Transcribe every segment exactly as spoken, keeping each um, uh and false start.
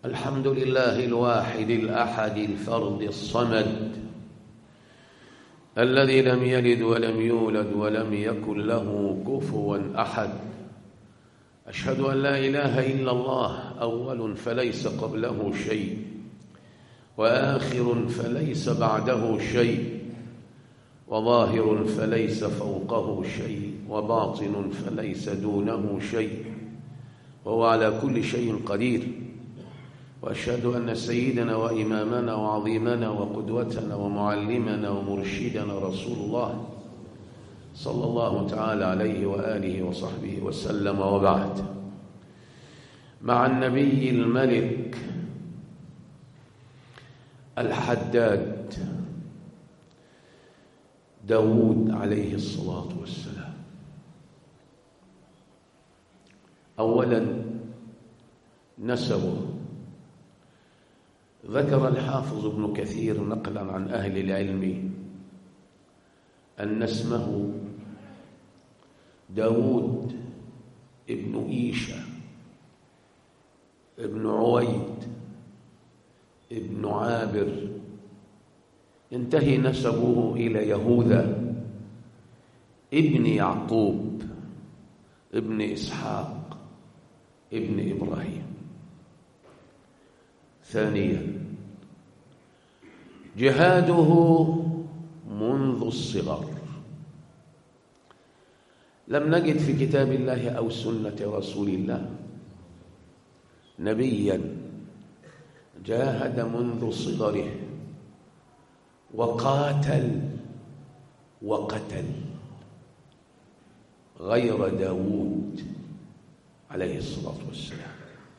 الحمد لله الواحد الأحد الفرد الصمد الذي لم يلد ولم يولد ولم يكن له كفوا أحد. أشهد أن لا إله إلا الله، أول فليس قبله شيء، وآخر فليس بعده شيء، وظاهر فليس فوقه شيء، وباطن فليس دونه شيء، وهو على كل شيء قدير. وأشهد أن سيدنا وإمامنا وعظيمنا وقدوتنا ومعلمنا ومرشدنا رسول الله صلى الله تعالى عليه وآله وصحبه وسلم، وبعد. مع النبي الملك الحداد داود عليه الصلاة والسلام. أولا نسبه. ذكر الحافظ ابن كثير نقلا عن أهل العلم أن اسمه داود ابن إيشا ابن عويد ابن عابر، ينتهي نسبه إلى يهوذا ابن يعقوب ابن إسحاق ابن إبراهيم. ثانيا جهاده منذ الصغر. لم نجد في كتاب الله أو سنة رسول الله نبيا جاهد منذ صغره وقاتل وقتل غير داود عليه الصلاة والسلام.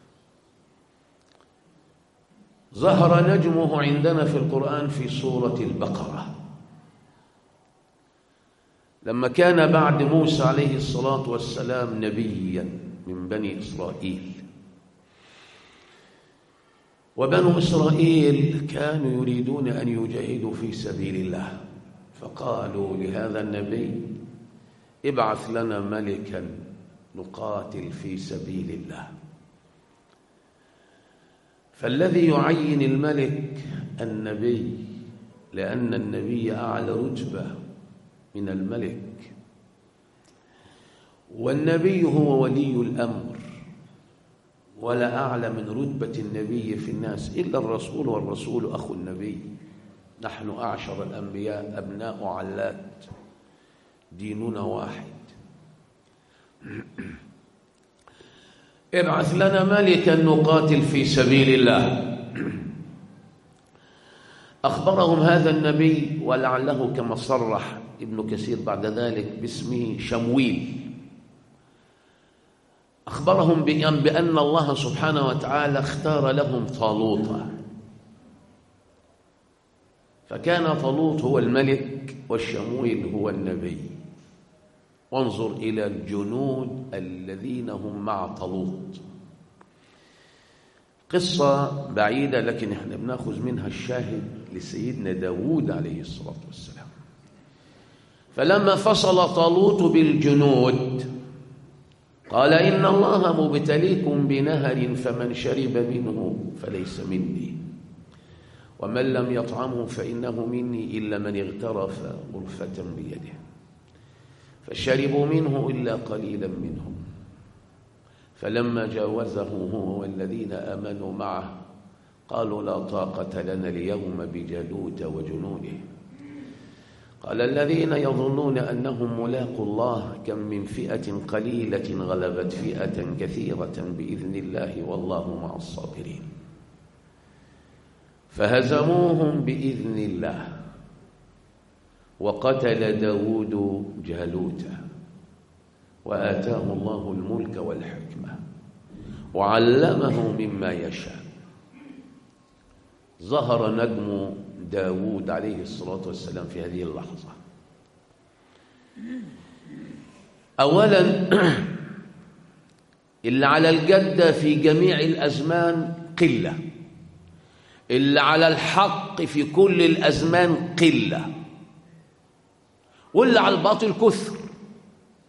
ظهر نجمه عندنا في القرآن في سورة البقرة لما كان بعد موسى عليه الصلاة والسلام نبيا من بني إسرائيل. وبنو إسرائيل كانوا يريدون أن يجاهدوا في سبيل الله، فقالوا لهذا النبي: ابعث لنا ملكا نقاتل في سبيل الله. فالذي يعين الملك النبي، لأن النبي أعلى رتبة من الملك، والنبي هو ولي الأمر، ولا أعلى من رتبة النبي في الناس إلا الرسول، والرسول أخو النبي. نحن أعشر الأنبياء أبناء علات، ديننا واحد. ابعث لنا ملكا نقاتل في سبيل الله. أخبرهم هذا النبي، ولعله كما صرح ابن كثير بعد ذلك باسمه شمويل. أخبرهم بأن الله سبحانه وتعالى اختار لهم طالوت، فكان طالوت هو الملك والشمويل هو النبي. وانظر إلى الجنود الذين هم مع طالوت. قصة بعيدة لكن احنا بناخذ منها الشاهد لسيدنا داود عليه الصلاة والسلام. فلما فصل طالوت بالجنود قال: إن الله مبتليكم بنهر فمن شرب منه فليس مني، ومن لم يطعمه فإنه مني إلا من اغترف غرفة بيده. فشربوا منه إلا قليلا منهم، فلما جاوزه هو والذين آمنوا معه قالوا: لا طاقة لنا اليوم بجالوت وجنوده. قال الذين يظنون أنهم ملاقوا الله: كم من فئة قليلة غلبت فئة كثيرة بإذن الله والله مع الصابرين. فهزموهم بإذن الله، وقتل داود جالوت، وآتاه الله الملك والحكمة وعلمه مما يشاء. ظهر نجم داود عليه الصلاة والسلام في هذه اللحظة. أولا اللي على الجدة في جميع الأزمان قلة، اللي على الحق في كل الأزمان قلة، واللي على الباطل كثر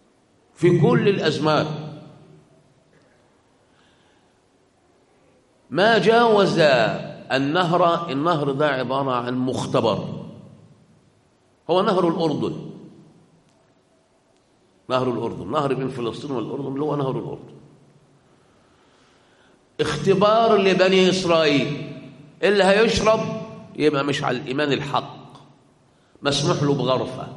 في كل الأزمان. ما جاوز النهر. النهر ده عبارة عن مختبر، هو نهر الأردن. نهر الأردن، نهر بين فلسطين والأردن اللي هو نهر الأردن. اختبار لبني إسرائيل، اللي هيشرب يبقى مش على الإيمان الحق، مسموح له بغرفة،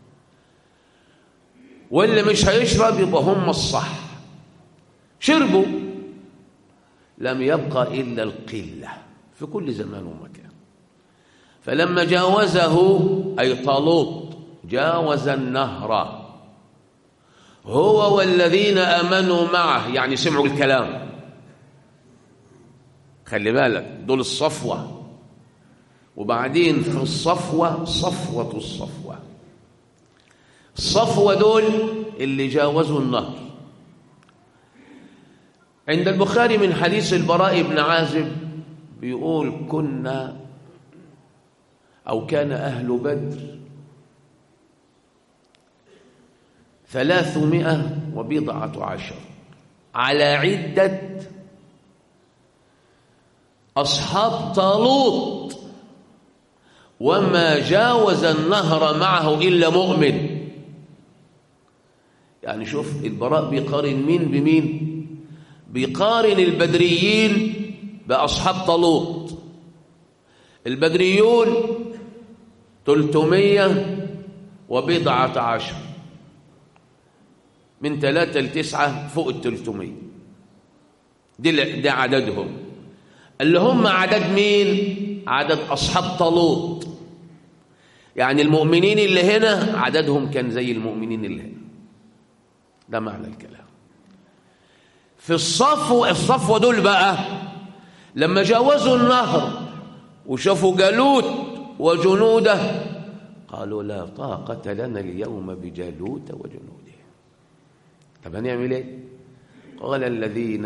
واللي مش هيشرب يبقى هم الصح. شربوا، لم يبقى إلا القلة في كل زمان ومكان. فلما جاوزه أي طالوت جاوز النهر هو والذين آمنوا معه، يعني سمعوا الكلام. خلي بالك دول الصفوة، وبعدين في الصفوة صفوة الصفوة. الصفوة دول اللي جاوزوا النهر. عند البخاري من حديث البراء بن عازب بيقول كنا أو كان أهل بدر ثلاثمائة وبضعة عشر على عدة أصحاب طالوت، وما جاوز النهر معه إلا مؤمن. يعني شوف البراء بيقارن مين بمين؟ بيقارن البدريين بأصحاب طالوت. البدريون ثلاثمائة وبضعة عشر، من ثلاثة لتسعة فوق الثلاثمائة، دي ده عددهم. اللي هم عدد مين؟ عدد أصحاب طالوت. يعني المؤمنين اللي هنا عددهم كان زي المؤمنين اللي هنا. ده معنى الكلام. في الصفو الصفوة دول بقى لما جاوزوا النهر وشافوا جالوت وجنوده قالوا لا طاقة لنا اليوم بجالوت وجنوده. طب هنعمل ايه؟ قال الذين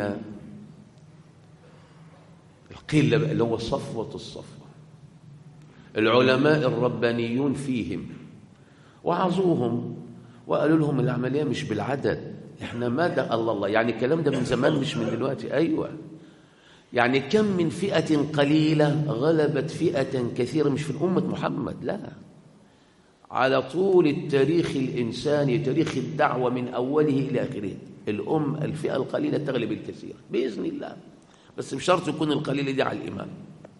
القيل اللي هو صفوة الصفوة، العلماء الربانيون فيهم، وعظوهم وقالوا لهم العملية مش بالعدد، احنا ما ده الله الله، يعني الكلام ده من زمان مش من دلوقتي. ايوه، يعني كم من فئة قليلة غلبت فئة كثيرة، مش في الأمة محمد، لا، على طول التاريخ الإنساني، تاريخ الدعوة من أوله إلى آخره، الأم الفئة القليلة تغلب الكثير بإذن الله، بس بشرط يكون القليل دي على الإيمان.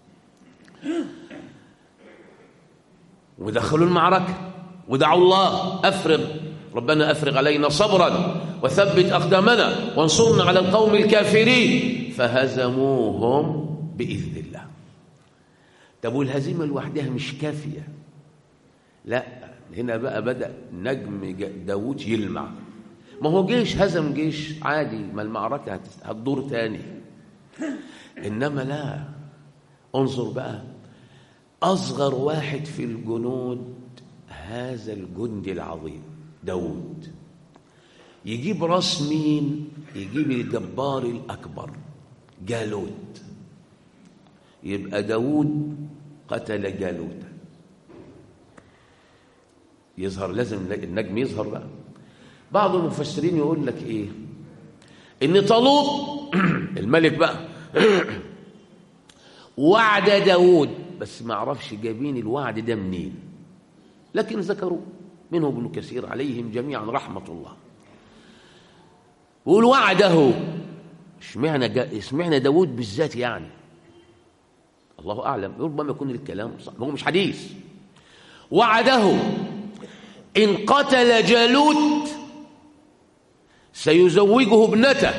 ودخلوا المعركة ودعوا الله أفرغ ربنا أفرغ علينا صبرا وثبت أقدامنا وانصرنا على القوم الكافرين، فهزموهم بإذن الله. طب والهزيمة لوحدها مش كافية، لا، هنا بقى بدأ نجم داوود يلمع. ما هو جيش هزم جيش عادي، ما المعركة هتدور تاني، إنما لا، انظر بقى أصغر واحد في الجنود هذا الجندي العظيم داود، يجيب راس مين؟ يجيب الجبار الأكبر جالوت. يبقى داود قتل جالوت. يظهر لازم النجم يظهر بقى. بعض المفسرين يقول لك ايه؟ ان طالوت الملك بقى وعد داود، بس ما عرفش جايبين الوعد ده منين، لكن ذكروا منه ابن كثير عليهم جميعا رحمة الله. يقول وعده، اشمعنى اشمعنى داود بالذات يعني؟ الله أعلم، ربما يكون الكلام صح، هو مش حديث. وعده إن قتل جالوت سيزوجه ابنته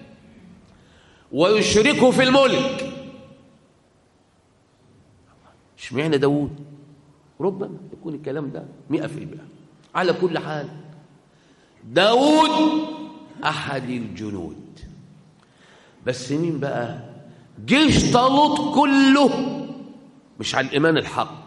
ويشركه في الملك. اشمعنى داود؟ ربما يكون الكلام ده مئة في المئة. على كل حال داود أحد الجنود، بس مين بقى؟ جيش طالوت كله مش على الإيمان الحق،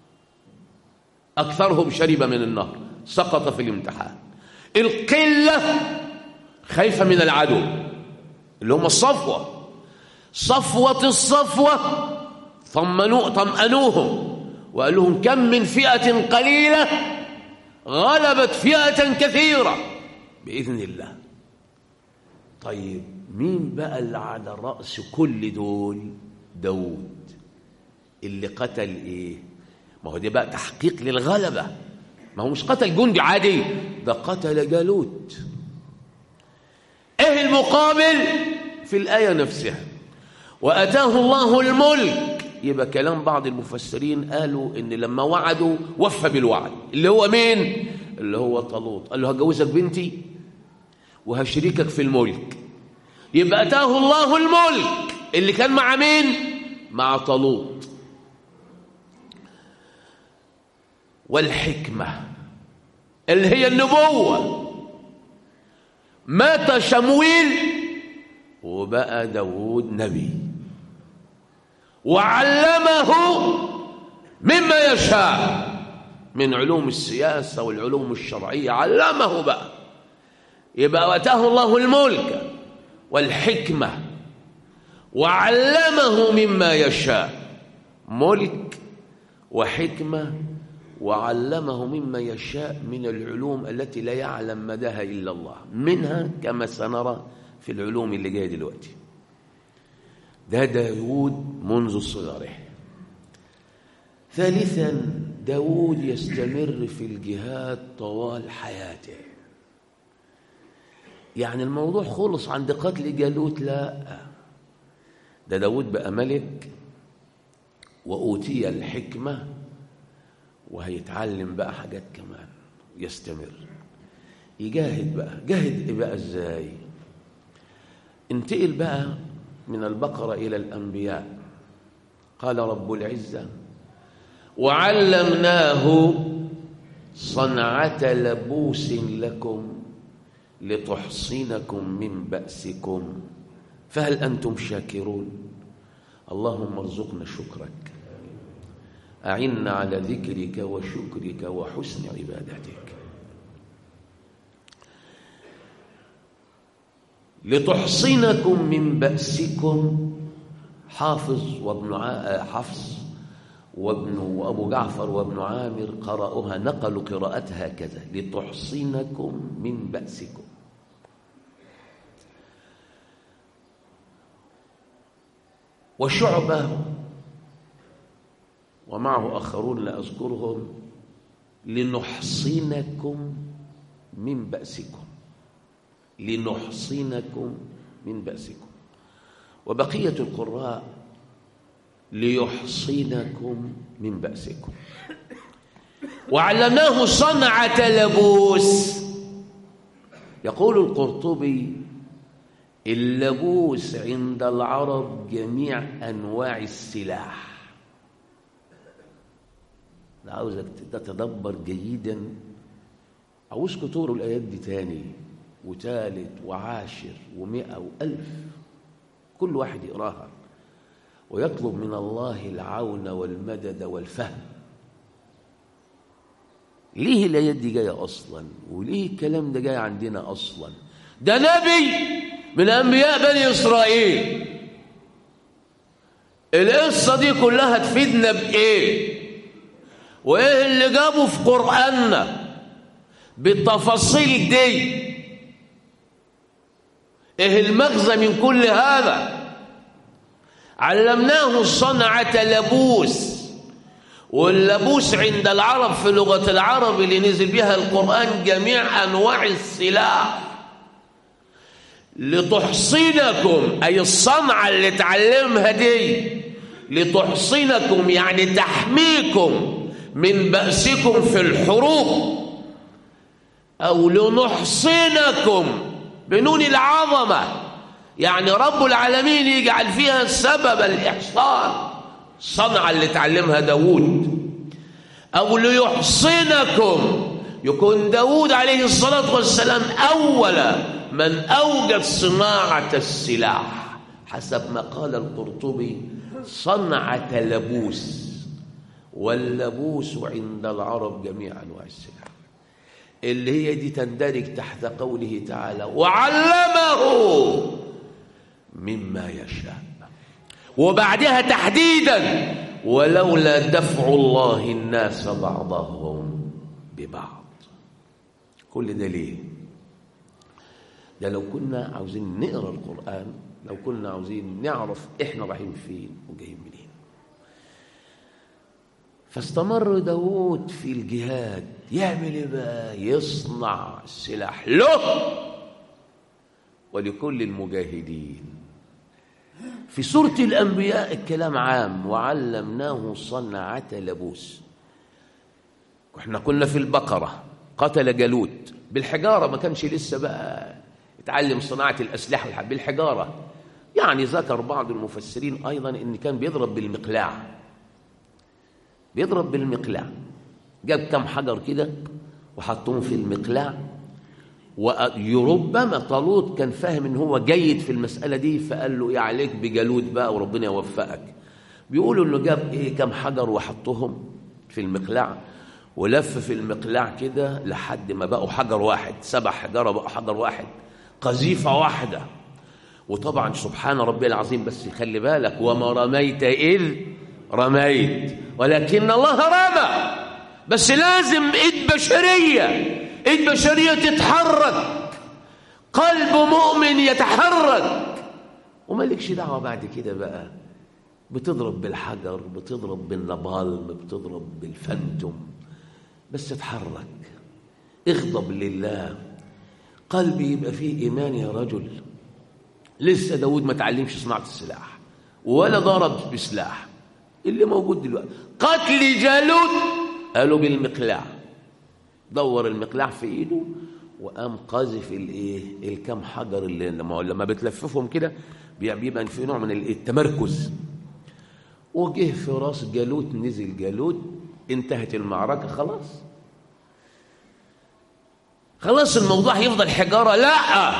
أكثرهم شرب من النهر، سقط في الامتحان. القلة خايفة من العدو اللي هم الصفوة، صفوة الصفوة طمنوا طمأنوهم وقال لهم كم من فئة قليلة غلبت فئة كثيرة بإذن الله. طيب مين بقى اللي على رأس كل دول؟ داود اللي قتل ايه؟ ما هو ده بقى تحقيق للغلبة، ما هو مش قتل جندي عادي، ده قتل جالوت. ايه المقابل في الآية نفسها؟ وأتاه الله الملك. يبقى كلام بعض المفسرين قالوا ان لما وعدوا وفى بالوعد، اللي هو مين؟ اللي هو طالوت. قال له هجوزك بنتي وهشريكك في الملك. يبقى أتاه الله الملك اللي كان مع مين؟ مع طالوت. والحكمة اللي هي النبوة. مات شمويل وبقى داود نبي، وعلمه مما يشاء من علوم السياسة والعلوم الشرعية، علمه بقى. يبقى واتاه الله الملك والحكمة وعلمه مما يشاء. ملك وحكمة وعلمه مما يشاء من العلوم التي لا يعلم مداها إلا الله، منها كما سنرى في العلوم اللي جايه دلوقتي. ده داود منذ صغره. ثالثا داود يستمر في الجهاد طوال حياته. يعني الموضوع خلص عند قتل جالوت؟ لا، ده داود بقى ملك وأوتي الحكمة وهيتعلم بقى حاجات كمان، يستمر يجاهد بقى. جاهد إيه بقى؟ ازاي؟ انتقل بقى من البقرة إلى الأنبياء. قال رب العزة وعلمناه صنعة لبوس لكم لتحصنكم من بأسكم فهل أنتم شاكرون؟ اللهم ارزقنا شكرك، أعنا على ذكرك وشكرك وحسن عبادتك. لتحصنكم من بأسكم. حافظ وابن ع... حفص وابن وأبو جعفر وابن عامر قرأوها، نقلوا قراءتها كذا: لتحصنكم من بأسكم. وشعبة ومعه آخرون لا أذكرهم: لنحصنكم من بأسكم، لنحصنكم من بأسكم. وبقية القراء ليحصنكم من بأسكم. وعلمناه صنعة لبوس. يقول القرطبي: اللبوس عند العرب جميع أنواع السلاح. أنا عاوزك تتدبر جيدا، عاوزكم تقروا الآيات دي تاني وثالث وعاشر ومئة وألف، كل واحد يقراها ويطلب من الله العون والمدد والفهم. ليه الآيات دي جاية أصلا؟ وليه الكلام ده جاي عندنا أصلا؟ ده نبي من أنبياء بني إسرائيل. القصة دي كلها تفيدنا بإيه؟ وإيه اللي جابه في قرآننا بالتفاصيل دي؟ إيه المغزى من كل هذا؟ علمناه صنعة لبوس. واللبوس عند العرب في لغة العرب اللي نزل بها القرآن جميع أنواع السلاح. لتحصنكم أي الصنعة اللي تعلمها دي، لتحصنكم يعني تحميكم من بأسكم في الحروب، أو لنحصنكم بنون العظمة، يعني رب العالمين يجعل فيها سبب الإحصان، الصنعة اللي تعلمها داود. أو ليحصنكم، يكون داود عليه الصلاة والسلام أول من أوجد صناعة السلاح، حسب ما قال القرطبي: صنعة لبوس. واللبوس عند العرب جميع أنواع السلاح، اللي هي دي تندرج تحت قوله تعالى: وعلمه مما يشاء. وبعدها تحديدا: ولولا دفع الله الناس بعضهم ببعض. كل ده ليه؟ ده لو كنا عاوزين نقرأ القرآن، لو كنا عاوزين نعرف إحنا رايحين فين وجايين منين. فاستمر داود في الجهاد. يعمل إيه بقى؟ يصنع السلاح له ولكل المجاهدين. في سورة الأنبياء الكلام عام: وعلمناه صنعة لبوس. احنا كنا في البقرة قتل جالوت بالحجارة، ما كانش لسه بقى اتعلم صناعة الأسلحة بالحجارة. يعني ذكر بعض المفسرين أيضا إن كان بيضرب بالمقلاع، بيضرب بالمقلاع. جاب كم حجر كده وحطهم في المقلاع، وربما طالوت كان فاهم ان هو جيد في المسألة دي، فقال له: ايه عليك بجالوت بقى وربنا يوفقك. بيقولوا انه جاب ايه كم حجر وحطهم في المقلاع، ولف في المقلاع كده لحد ما بقوا حجر واحد، سبع حجارة بقوا حجر واحد، قذيفة واحدة. وطبعا سبحان ربي العظيم، بس خلي بالك: وما رميت إذ رميت ولكن الله رمى. بس لازم ايد بشرية، ايد بشرية تتحرك، قلب مؤمن يتحرك، ومالكش دعوة بعد كده بقى بتضرب بالحجر، بتضرب بالنبالم، بتضرب بالفانتوم، بس اتحرك، اغضب لله، قلبي يبقى فيه إيمان يا رجل. لسه داود ما تعلمش صناعة السلاح ولا ضرب بسلاح. اللي موجود دلوقتي قتل جالوت قالوا بالمقلاع، دور المقلاع في ايده وقام قاذف الايه الكم حجر اللي لما لما بتلففهم كده بيبقى في نوع من التمركز، وجه في راس جالوت، نزل جالوت، انتهت المعركة. خلاص خلاص الموضوع هيفضل حجارة؟ لا،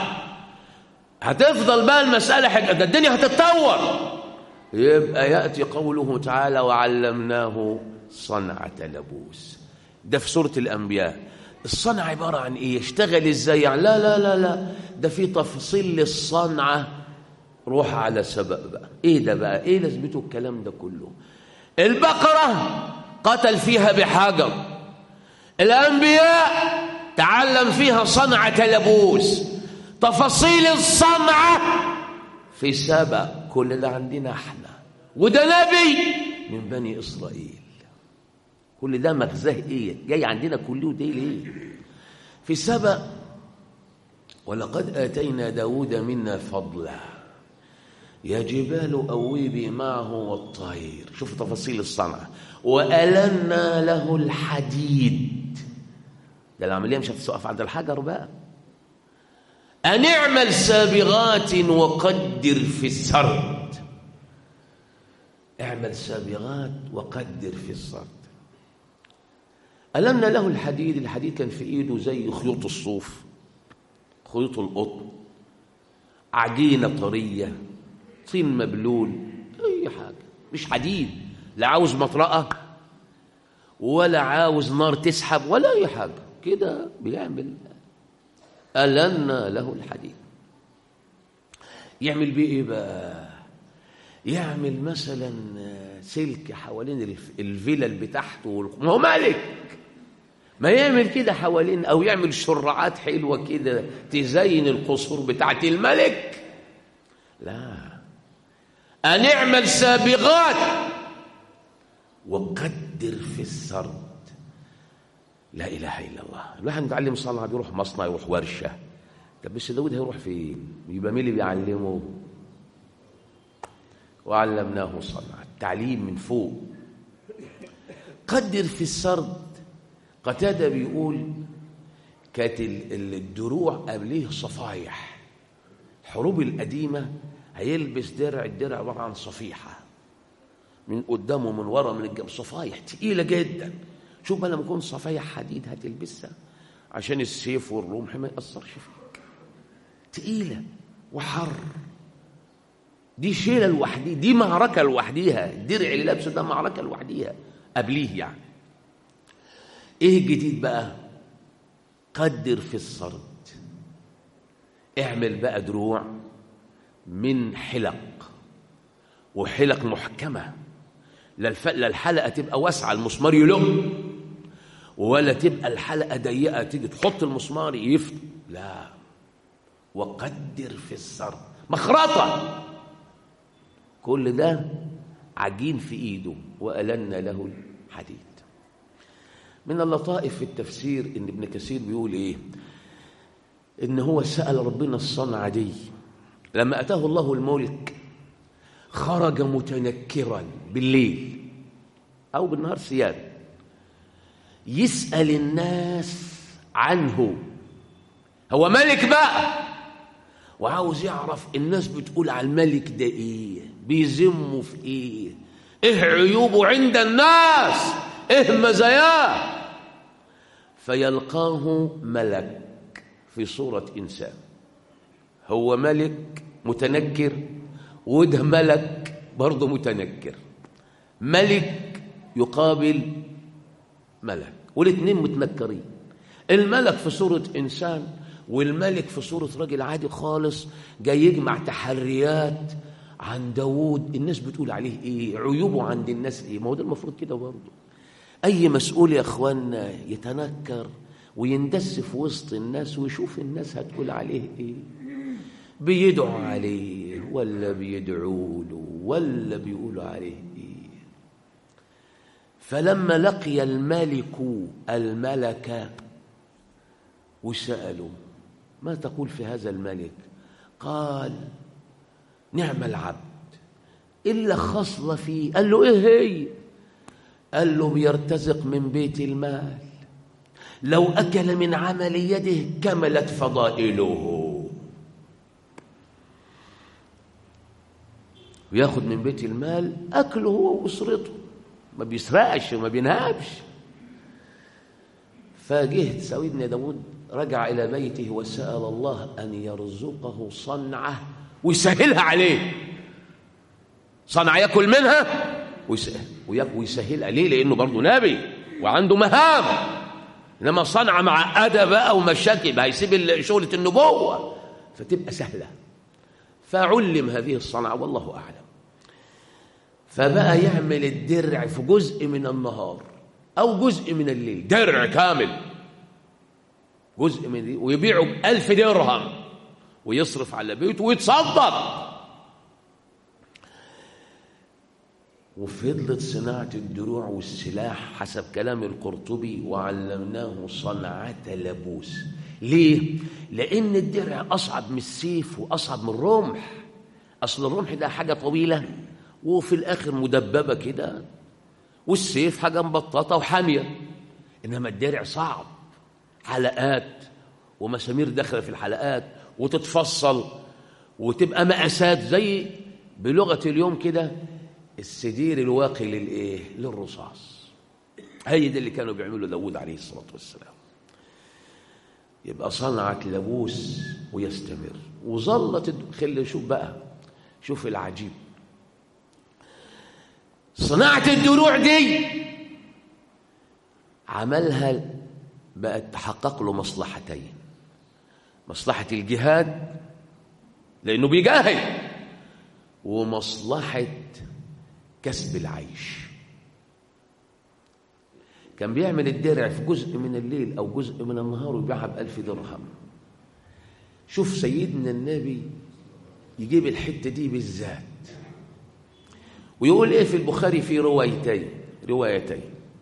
هتفضل بقى المسألة حجارة، الدنيا هتتطور. يبقى يأتي قوله تعالى: وعلمناه صنعة لبوس. ده في سورة الأنبياء. الصنعة عبارة عن إيه؟ يشتغل إزاي يعني؟ لا لا لا لا، ده في تفصيل للصنعة. روح على سبق بقى. إيه ده بقى؟ إيه لازمته الكلام ده كله؟ البقرة قتل فيها بحجر، الأنبياء تعلم فيها صنعة لبوس، تفاصيل الصنعة في سبق. كل ده عندنا احنا، وده نبي من بني إسرائيل. كل ده مغزاه ايه؟ جاي عندنا كله وده ليه؟ في سبق: ولقد آتينا داود منا فضلا يا جبال أويبي معه والطير. شوف تفاصيل الصنعة. وألنا له الحديد. ده العملية مش هتسقف عند الحجر بقى. أن اعمل سابغات وقدر في السرد. اعمل سابغات وقدر في السرد. ألمنا له الحديد. الحديد كان في إيده زي خيوط الصوف، خيوط القطن، عجينة طرية، طين مبلول، أي حاجة. مش حديد، لا عاوز مطرقة ولا عاوز نار تسحب ولا أي حاجة، كده بيعمل. ألنا له الحديد. يعمل بيه إيه بقى؟ يعمل مثلا سلك حوالين الفلل بتاعته، ما هو ملك، ما يعمل كده حوالين، أو يعمل شرعات حلوة كده تزين القصور بتاعت الملك. لا، أن اعمل سابغات وقدر في السرد. لا إله إلا الله. الواحد متعلم صنعة بيروح مصنع، يروح ورشة. طب بس داود هيروح فين؟ يبقى مين اللي بيعلمه؟ وعلمناه صنعة، التعليم من فوق. قدر في السرد. قتادة بيقول كانت الدروع قبليه صفايح. الحروب القديمة هيلبس درع، الدرع عبارة عن صفيحة من قدامه ومن ورا من الجنب، صفايح تقيلة جدا. شوف بقى لما يكون صفايح حديد هتلبسها عشان السيف والرمح ما يأثرش فيك، تقيلة وحر. دي شيلة لوحديها، دي معركة لوحديها. الدرع اللي لابسه ده معركة لوحديها قبليه. يعني ايه الجديد بقى؟ قدر في السرد. اعمل بقى دروع من حلق، وحلق محكمة، لا الحلقة تبقى واسعة المسمار يلم، ولا تبقى الحلقة ضيقة تيجي تحط المسمار يفت. لا، وقدر في السرد، مخرطة، كل ده عجين في إيده، وألنا له الحديد. من اللطائف في التفسير إن ابن كثير بيقول إيه؟ إن هو سأل ربنا الصنعة دي لما أتاه الله الملك، خرج متنكرا بالليل أو بالنهار سياد، يسأل الناس عنه، هو ملك بقى، وعاوز يعرف الناس بتقول على الملك ده إيه، بيذموا في إيه، إيه عيوبه عند الناس، إيه مزاياه. فيلقاه ملك في صورة إنسان، هو ملك متنكر، وده ملك برضه متنكر، ملك يقابل ملك، والاثنين متنكرين، الملك في صورة إنسان والملك في صورة راجل عادي خالص، جاي يجمع تحريات عن داود، الناس بتقول عليه إيه، عيوبه عند الناس إيه. ما هو ده المفروض كده برضه، أي مسؤول يا أخوانا يتنكر ويندس في وسط الناس ويشوف الناس هتقول عليه إيه، بيدعوا عليه ولا بيدعوا له ولا بيقولوا عليه إيه. فلما لقي الملك الملك وسألوا ما تقول في هذا الملك، قال نعم العبد إلا خصلة فيه. قال له إيه هي؟ قال له بيرتزق من بيت المال، لو أكل من عمل يده كملت فضائله. وياخد من بيت المال أكله هو وأسرته، ما بيسرقش وما بينهبش. فجه سيدنا داود رجع إلى بيته وسأل الله أن يرزقه صنعة ويسهلها عليه، صنعة يأكل منها ويسهل عليه، لأنه برضه نبي وعنده مهام. إنما صنعة معقدة بقى ومشاكل هيسيب شغلة النبوة، فتبقى سهلة. فعلم هذه الصنعة والله أعلم. فبقى يعمل الدرع في جزء من النهار أو جزء من الليل، درع كامل جزء من الليل، ويبيعه بألف درهم ويصرف على بيته ويتصدق. وفضلت صناعة الدروع والسلاح حسب كلام القرطبي وعلمناه صنعة لبوس. ليه؟ لأن الدرع أصعب من السيف وأصعب من الرمح. أصل الرمح ده حاجة طويلة وفي الآخر مدببة كده، والسيف حاجة مبططة وحامية، إنما الدرع صعب، حلقات ومسامير داخلة في الحلقات وتتفصل وتبقى مقاسات زي بلغة اليوم كده السدير الواقي للإيه؟ للرصاص. هي ده اللي كانوا بيعملوا داود عليه الصلاة والسلام. يبقى صنعة لبوس ويستمر. وظلت خلي شوف بقى، شوف العجيب، صناعة الدروع دي عملها بقت تحقق له مصلحتين: مصلحة الجهاد لأنه بيجاهد، ومصلحة كسب العيش. كان بيعمل الدرع في جزء من الليل أو جزء من النهار ويبيعها بألف درهم. شوف سيدنا النبي يجيب الحتة دي بالذات ويقول إيه في البخاري في روايتين روايتين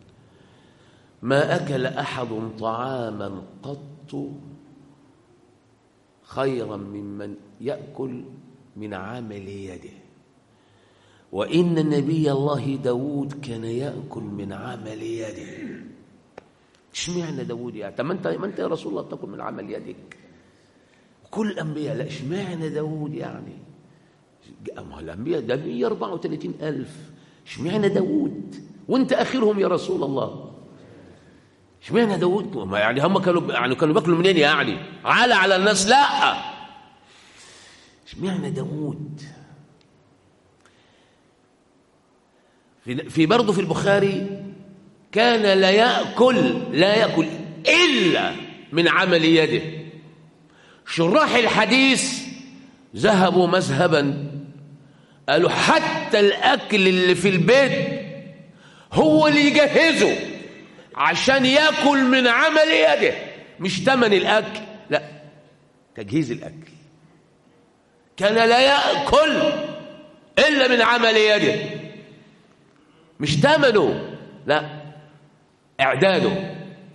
ما أكل أحد طعاما قط خيرا ممن يأكل من عمل يده، وإن نبي الله داود كان يأكل من عمل يده. اشمعنى داود يعني؟ طب ما انت ما انت يا رسول الله تاكل من عمل يدك، كل الأنبياء، لا اشمعنى داود يعني؟ ما الأنبياء ده مئة وأربعة وثلاثين ألف، اشمعنى داود وانت آخرهم يا رسول الله؟ اشمعنى داود؟ ما يعني هم كانوا يعني كانوا بياكلوا منين يعني؟ على على الناس؟ لا، اشمعنى داود؟ في في برضه في البخاري كان لا يأكل لا يأكل إلا من عمل يده. شراح الحديث ذهبوا مذهبا قالوا حتى الأكل اللي في البيت هو اللي يجهزه عشان يأكل من عمل يده، مش تمن الأكل، لا، تجهيز الأكل. كان لا يأكل إلا من عمل يده، مش ثمنه، لا، إعداده.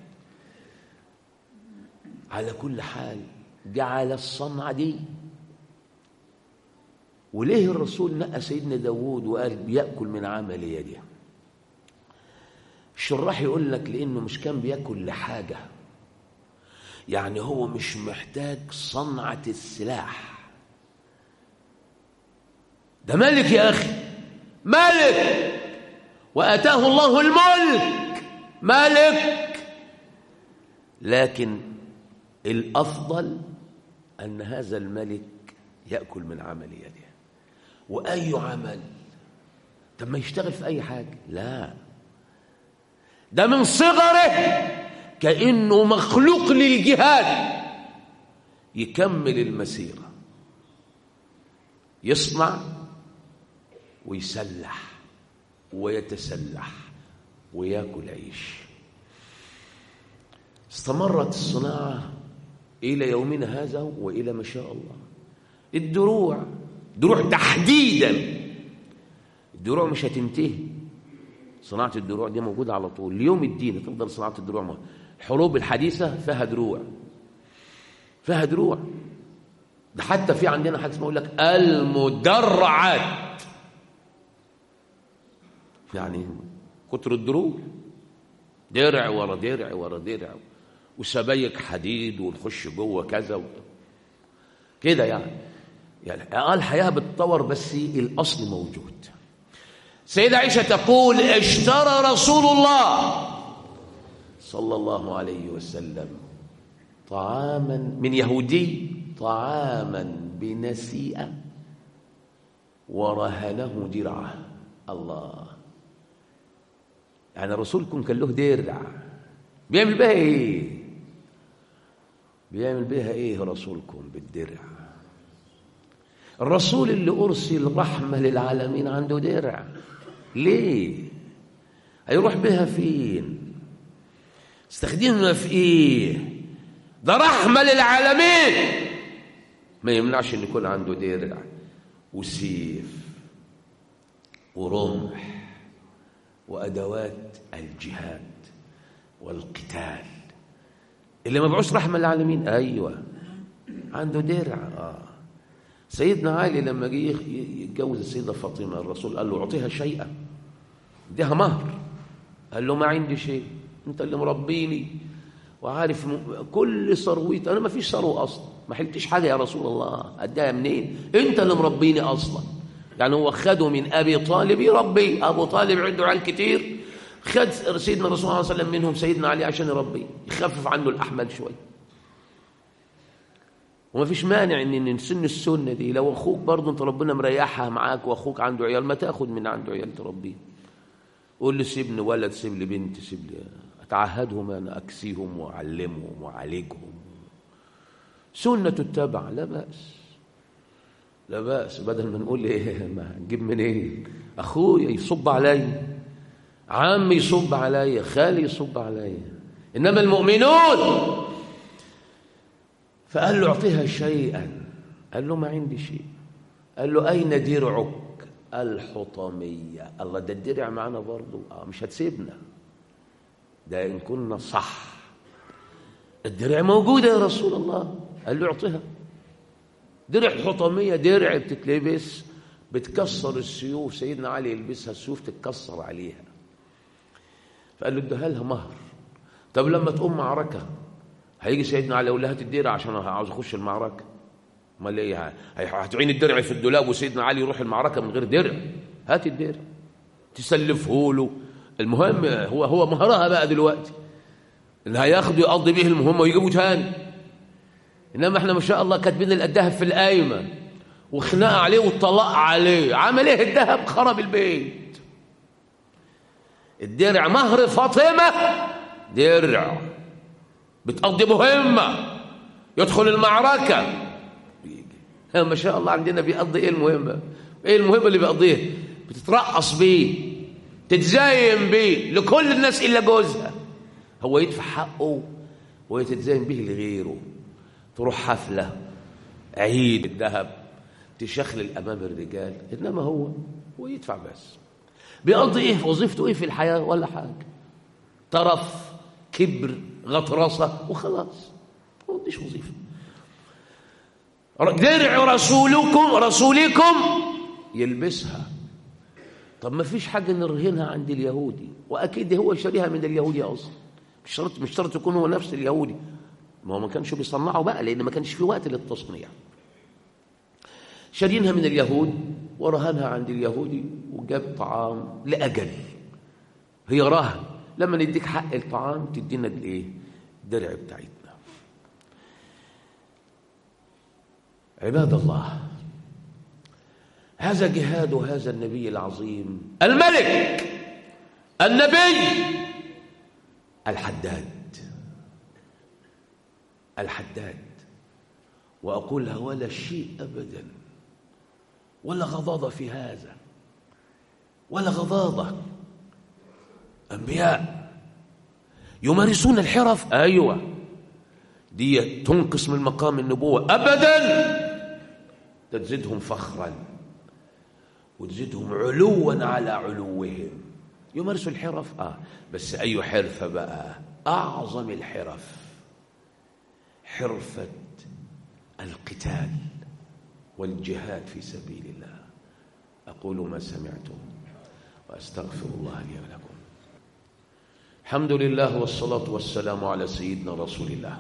على كل حال جعل الصنعة دي. وليه الرسول نقى سيدنا داود وقال بيأكل من عمل يده؟ الشراح يقول لك لأنه مش كان بيأكل لحاجة، يعني هو مش محتاج صنعة السلاح. ده ملك يا أخي، ملك، وآتاه الله الملك، ملك. لكن الأفضل أن هذا الملك يأكل من عمل يده. وأي عمل؟ طب ما يشتغل في أي حاجة؟ لا، ده من صغره كأنه مخلوق للجهاد، يكمل المسيرة، يصنع ويسلح ويتسلح ويأكل عيش. استمرت الصناعة إلى يومنا هذا وإلى ما شاء الله. الدروع، دروع تحديدا، الدروع مش هتنتهي. صناعة الدروع دي موجودة على طول ليوم الدين، تفضل صناعة الدروع موجودة. الحروب الحديثة فيها دروع، فيها دروع. ده حتى في عندنا حاجة اسمها يقول لك المدرعات، يعني كتر الدروع، درع ورا درع ورا درع، وسبايك حديد، ونخش جوه كذا كده. يعني يعني اه الحياة بتطور بس الأصل موجود. سيدة عائشة تقول اشترى رسول الله صلى الله عليه وسلم طعاما من يهودي، طعاما بنسيئة، ورهنه درعه. الله، يعني رسولكم كان له درع بيعمل بها ايه؟ بيعمل بها ايه رسولكم بالدرع؟ الرسول اللي أرسل رحمة للعالمين عنده درع، ليه؟ هيروح بها فين؟ استخدمها في ايه؟ ده رحمة للعالمين. ما يمنعش ان يكون عنده درع وسيف ورمح وأدوات الجهاد والقتال. اللي مبعوث رحمة للعالمين، أيوة عنده درع. آه. سيدنا علي لما جه يتجوز السيدة فاطمة، الرسول قال له أعطيها شيئا، اديها مهر. قال له ما عندي شيء، أنت اللي مربيني وعارف كل ثروتي، أنا ما فيش ثروة أصلا، ما حلتش حاجة يا رسول الله، أديها منين؟ أنت اللي مربيني أصلا. يعني هو خده من أبي طالب يربي، أبو طالب عنده عيال كتير، خد سيدنا الرسول صلى الله عليه وسلم منهم سيدنا علي عشان يربيه، يخفف عنه الأحمال شوي. وما فيش مانع ان نسن السنه دي. لو اخوك برضه انت ربنا مريحها معاك واخوك عنده عيال، ما تاخد من عنده عيال تربيه. قول لي سيبني ولد، سيب لي بنت، سيب لي، اتعهدهم انا، اكسيهم واعلمهم واعالجهم. سنه تتبع، لا باس، لا باس. بدل ما نقول ايه، ما نجيب من ايه؟ اخويا يصب عليا، عمي يصب عليا، خالي يصب عليا، انما المؤمنون. فقال له اعطيها شيئا، قال له ما عندي شيء. قال له اين درعك؟ الحطميه. الله، ده الدرع معنا برضه، اه مش هتسيبنا، ده ان كنا صح. الدرع موجوده يا رسول الله. قال له اعطيها. درع الحطميه، درع بتتلبس بتكسر السيوف، سيدنا علي يلبسها السيوف تتكسر عليها. فقال له اديها لها مهر. طب لما تقوم معركه هيجي سيدنا علي يقول لها هات الدرع عشان عاوز اخش المعركه. امال ايه؟ هتعين الدرع في الدولاب وسيدنا علي يروح المعركه من غير درع؟ هات الدرع تسلفه له. المهم هو هو مهرها بقى دلوقتي اللي هياخده يقضي به المهمه ويجيبه تاني. انما احنا ما شاء الله كاتبين الذهب في القايمه وخناقه عليه والطلاق عليه. عمل ايه الذهب؟ خرب البيت. الدرع مهر فاطمه، درع بتقضي مهمة، يدخل المعركة ما شاء الله. عندنا بيقضي ايه المهمة؟ ايه المهمة اللي بيقضيها؟ بتترقص بيه، تتزايم بيه لكل الناس إلا جوزها. هو يدفع حقه ويتزايم به لغيره. تروح حفلة عيد الذهب تشخلل أمام الرجال، إنما هو هو يدفع بس. بيقضي إيه في وظيفته؟ إيه في الحياة؟ ولا حاجة، طرف، كبر، غطرسة، وخلاص. هو مش وظيفة. درع رسولكم رسولكم يلبسها. طب ما فيش حاجة نرهنها عند اليهودي، وأكيد هو شاريها من اليهودي أصلا. مش شرط مش شرط يكون هو نفس اليهودي، ما هو ما كانش بيصنعه بقى لأن ما كانش في وقت للتصنيع. شارينها من اليهود ورهنها عند اليهودي، وجاب طعام لأجل، هي رهن. لما نديك حق الطعام تدينا الايه؟ الدرع بتاعتنا. عباد الله، هذا جهاد هذا النبي العظيم الملك النبي الحداد الحداد وأقولها ولا شيء أبدا، ولا غضاضة في هذا، ولا غضاضة. أنبياء يمارسون الحرف، أيوة، دي تنقص من مقام النبوة أبدا، تزيدهم فخرا وتزيدهم علوا على علوهم. يمارسوا الحرف، آه بس أي حرفة بقى؟ أعظم الحرف حرفة القتال والجهاد في سبيل الله. أقول ما سمعتم وأستغفر الله لي ولكم. الحمد لله والصلاة والسلام على سيدنا رسول الله.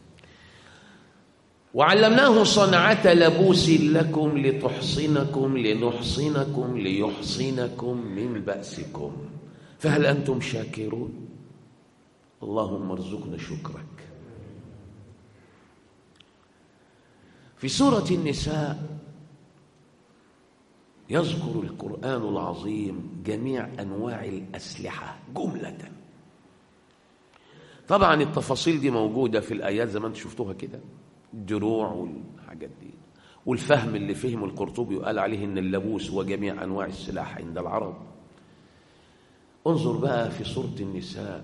وعلمناه صنعة لبوس لكم لتحصنكم لنحصنكم ليحصنكم من بأسكم، فهل أنتم شاكرون؟ اللهم ارزقنا شكرك. في سورة النساء يذكر القرآن العظيم جميع أنواع الأسلحة جملة. طبعا التفاصيل دي موجودة في الآيات زي ما انتم شفتوها كده، الدروع والحاجات دي، والفهم اللي فهمه القرطبي وقال عليه ان اللبوس هو جميع انواع السلاح عند العرب. انظر بقى في سورة النساء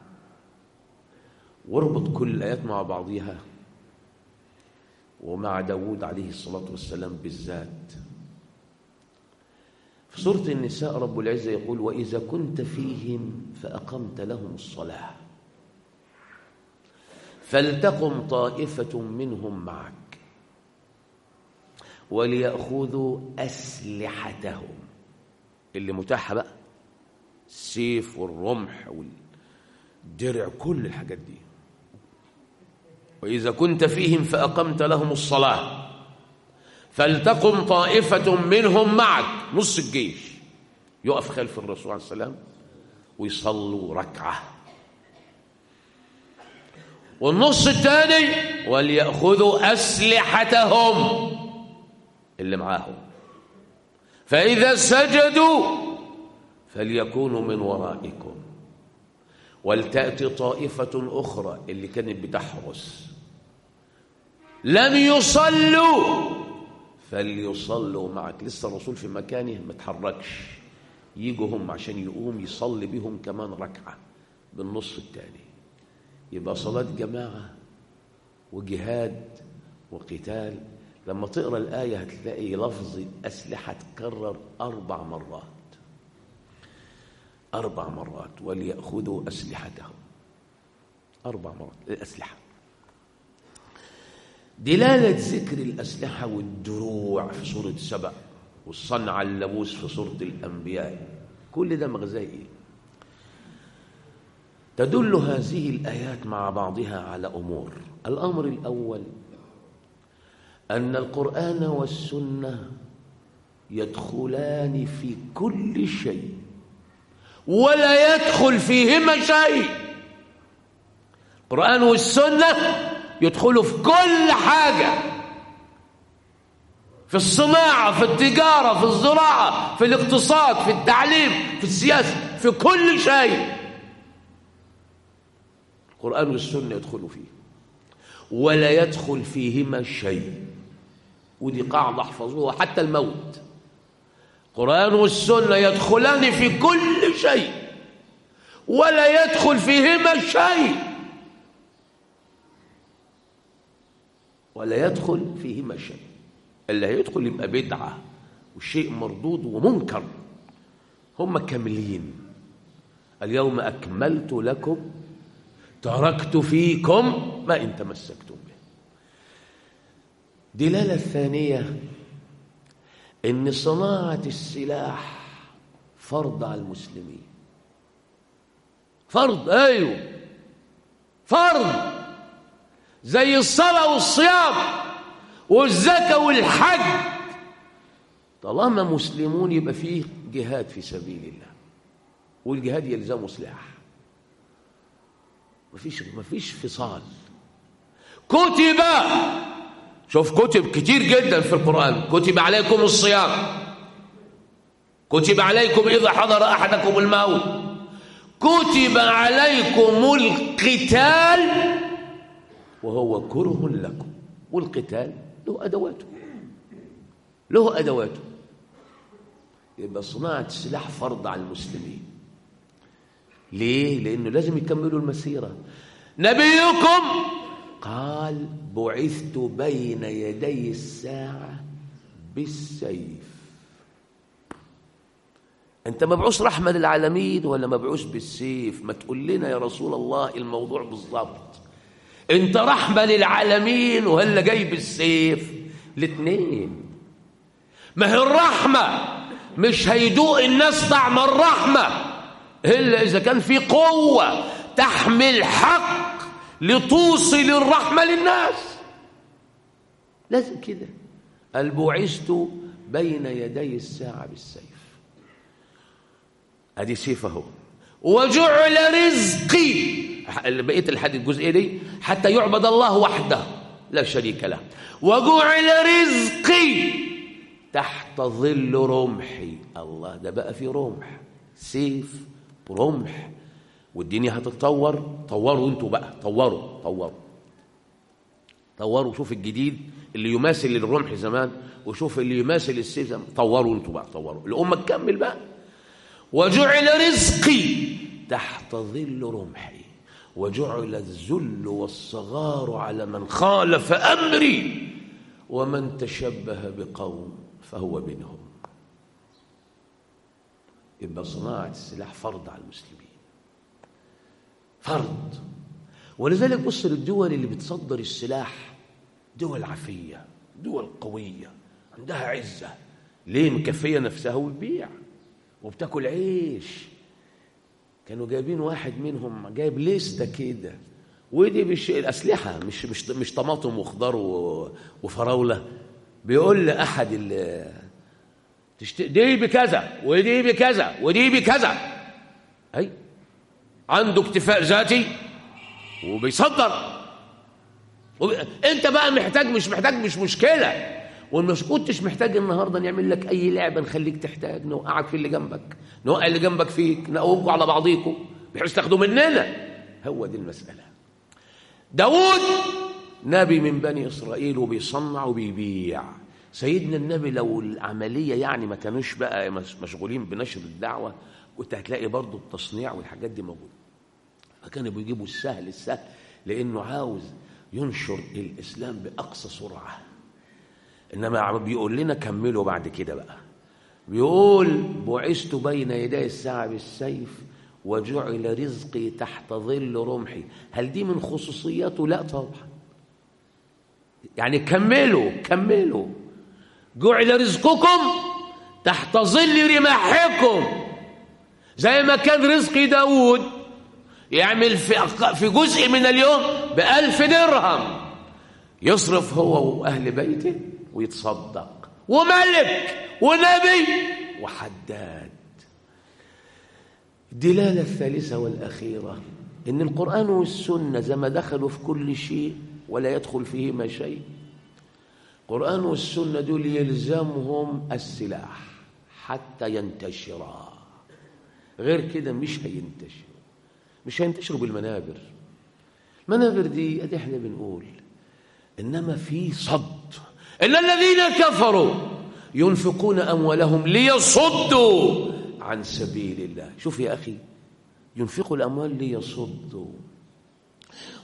واربط كل الآيات مع بعضها ومع داود عليه الصلاة والسلام بالذات. في سورة النساء رب العزة يقول: وإذا كنت فيهم فأقمت لهم الصلاة فلتقم طائفة منهم معك وليأخذوا أسلحتهم، اللي متاحة بقى السيف والرمح والدرع، كل الحاجات دي. وإذا كنت فيهم فأقمت لهم الصلاة فلتقم طائفة منهم معك، نص الجيش يقف خلف الرسول عليه السلام ويصلوا ركعة، والنص الثاني وليأخذوا أسلحتهم اللي معاهم، فإذا سجدوا فليكونوا من ورائكم ولتأتي طائفة أخرى اللي كانت بتحرس لم يصلوا فليصلوا معك. لسه الرسول في مكانه ما تحركش، يجوا هم عشان يقوم يصلي بهم كمان ركعة بالنص الثاني. يبقى صلاة جماعة وجهاد وقتال. لما تقرأ الآية هتلاقي لفظ الأسلحة تكرر أربع مرات أربع مرات وليأخذوا أسلحتهم، أربع مرات الأسلحة. دلالة ذكر الأسلحة والدروع في سورة سبأ والصنع اللبوس في سورة الأنبياء، كل ده مغزاه إيه؟ تدل هذه الآيات مع بعضها على أمور. الأمر الأول أن القرآن والسنة يدخلان في كل شيء ولا يدخل فيهما شيء. القرآن والسنة يدخلوا في كل حاجة، في الصناعة، في التجارة، في الزراعة، في الاقتصاد، في التعليم، في السياسة، في كل شيء القرآن والسنة يدخلوا فيه ولا يدخل فيهما شيء. ودي قاعدة احفظوها حتى الموت. القرآن والسنة يدخلان في كل شيء ولا يدخل فيهما شيء. ولا يدخل فيهما شيء. اللي هيدخل يبقى بدعة وشيء مردود ومنكر. هم كاملين. اليوم أكملت لكم تركت فيكم ما إن تمسكتم به. دلالة الثانية إن صناعة السلاح فرض على المسلمين. فرض، أيوه فرض، زي الصلاة والصيام والزكاة والحج. طالما مسلمون يبقى فيه جهاد في سبيل الله، والجهاد يلزمه سلاح. مفيش مفيش فصال. كتب، شوف كتب كتير جدا في القرآن. كتب عليكم الصيام، كتب عليكم إذا حضر أحدكم الموت، كتب عليكم القتال وهو كره لكم. والقتال له أدواته، له أدواته. يبقى صناعة السلاح فرض على المسلمين. ليه؟ لأنه لازم يكملوا المسيرة. نبيكم قال بعثت بين يدي الساعة بالسيف. أنت مبعوث رحمة للعالمين ولا مبعوث بالسيف؟ ما تقول لنا يا رسول الله الموضوع بالضبط. أنت رحمة للعالمين وهلا جاي بالسيف؟ الاثنين. ما هي الرحمة مش هيدوق الناس طعم الرحمة إلا إذا كان في قوة تحمل حق لتوصل الرحمة للناس. لازم كده. البعثت بين يدي الساعة بالسيف. ادي سيف اهو. وجعل رزقي، بقيه الحديث الجزئيه دي، حتى يعبد الله وحده لا شريك له. وجعل رزقي تحت ظل رمحي. الله، ده بقى في رمح، سيف ورمح، والدنيا هتتطور. طوروا انتوا بقى، طوروا طوروا طوروا. شوف الجديد اللي يماثل الرمح زمان، وشوف اللي يماثل السيف زمان. طوروا انتوا بقى، طوروا. الامه تكمل بقى. وجعل رزقي تحت ظل رمحي وجعل الذل والصغار على من خالف أمري ومن تشبه بقوم فهو منهم. يبقى صناعة السلاح فرض على المسلمين، فرض. ولذلك بص للدول اللي بتصدر السلاح، دول عفية، دول قوية، عندها عزة. ليه؟ مكفية نفسها وتبيع وبتاكل عيش. كانوا جايبين واحد منهم جايب لستة كده، ودي مش الأسلحة، مش مش مش طماطم وخضار وفراولة. بيقول لأحد اللي تشت... دي بكذا ودي بكذا ودي بكذا. أي عنده اكتفاء ذاتي وبيصدر. وب... أنت بقى محتاج مش محتاج مش مشكلة. ومش كنتش محتاج النهارده نعمل لك اي لعبه نخليك تحتاج، نوقعك في اللي جنبك، نوقع اللي جنبك فيك، نقومكم على بعضيكم بحيث تاخدوا مننا. هو دي المساله. داود نبي من بني اسرائيل وبيصنع وبيبيع. سيدنا النبي لو العمليه يعني ما كانوش بقى مشغولين بنشر الدعوه، كنت هتلاقي برضه التصنيع والحاجات دي موجوده. فكانوا بيجيبوا السهل السهل، لانه عاوز ينشر الاسلام باقصى سرعه. إنما بيقول لنا كملوا بعد كده بقى. بيقول بعثت بين يدي الساعة بالسيف وجعل رزقي تحت ظل رمحي. هل دي من خصوصياته؟ لا طبعا. يعني كملوا كملوا. جعل رزقكم تحت ظل رماحكم. زي ما كان رزق داود يعمل في جزء من اليوم بألف درهم، يصرف هو وأهل بيته ويتصدق، وملك ونبي وحداد. الدلالة الثالثة والأخيرة إن القرآن والسنة زي ما دخلوا في كل شيء ولا يدخل فيهما شيء، القرآن والسنة دول يلزمهم السلاح حتى ينتشرا. غير كده مش هينتشروا، مش هينتشروا بالمنابر. المنابر دي ادي احنا بنقول، إنما في صد. إن الذين كفروا ينفقون أموالهم ليصدوا عن سبيل الله. شوف يا أخي، ينفقوا الأموال ليصدوا،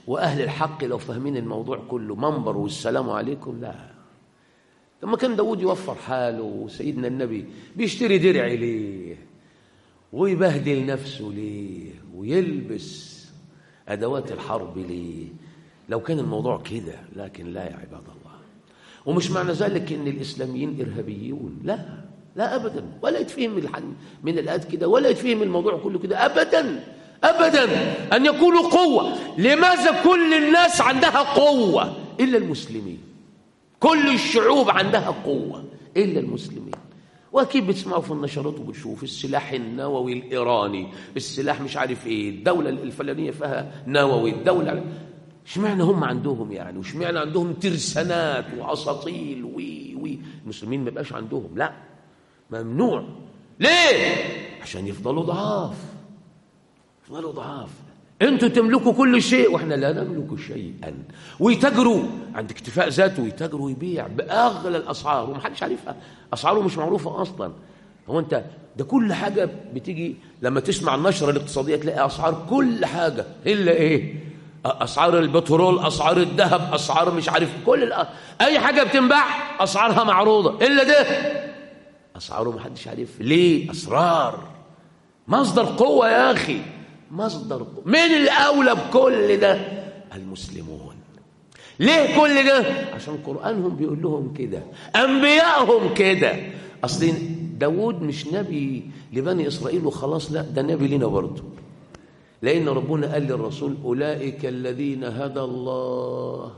وأهل الحق لو فاهمين الموضوع كله منبر والسلام عليكم. لا، لما كان داود يوفر حاله وسيدنا النبي بيشتري درع ليه ويبهدل نفسه ليه ويلبس أدوات الحرب ليه لو كان الموضوع كده. لكن لا يا عباد الله، ومش معنى ذلك ان الاسلاميين ارهابيون، لا لا ابدا، ولا يتفهم من الآيات كده، ولا يتفهم الموضوع كله كده ابدا ابدا. ان يكونوا قوه، لماذا كل الناس عندها قوه الا المسلمين؟ كل الشعوب عندها قوه الا المسلمين. واكيد بتسمعوا في النشرات وبتشوفوا السلاح النووي الايراني، السلاح مش عارف ايه، الدوله الفلانيه فيها نووي، الدوله اشمعنى هم عندهم يعني؟ واشمعنى عندهم ترسانات واساطيل وي وي المسلمين ما يبقاش عندهم؟ لا، ممنوع. ليه؟ عشان يفضلوا ضعاف، يفضلوا ضعاف. انتوا تملكوا كل شيء واحنا لا نملك شيئا، ويتاجروا عند اكتفاء ذاته، ويتاجروا ويبيع باغلى الاسعار ومحدش عارفها، اسعاره مش معروفه اصلا. هو انت ده كل حاجه بتيجي لما تسمع النشره الاقتصاديه تلاقي اسعار كل حاجه الا ايه؟ اسعار البترول، اسعار الذهب، اسعار مش عارف كل الأ... اي حاجه بتنباع اسعارها معروضه الا ده اسعاره محدش عارف. ليه؟ اسرار، مصدر قوه يا اخي، مصدر قوة. من الاولى بكل ده المسلمون. ليه كل ده؟ عشان قرآنهم بيقول لهم كده، انبيائهم كده. اصل داود مش نبي لبني اسرائيل وخلاص، لا، ده نبي لنا برضه، لأن ربنا قال للرسول أولئك الذين هدى الله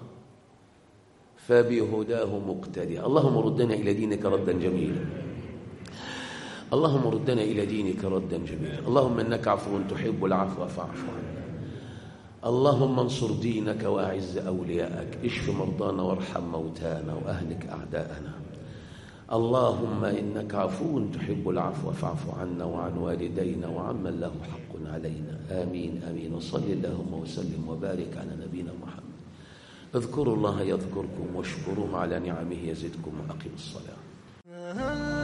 فبهداه مقتدي. اللهم ردنا إلى دينك ردا جميلا، اللهم ردنا إلى دينك ردا جميلا. اللهم إنك عفو تحب العفو فاعف عنا. اللهم انصر دينك وأعز أولياءك، اشف مرضانا وارحم موتانا وأهلك أعداءنا. اللهم إنك عفو تحب العفو فاعف عنا وعن والدينا وعمن له حق علينا. آمين آمين. وصل اللهم وسلم وبارك على نبينا محمد. اذكروا الله يذكركم واشكروه على نعمه يزدكم وأقيموا الصلاة.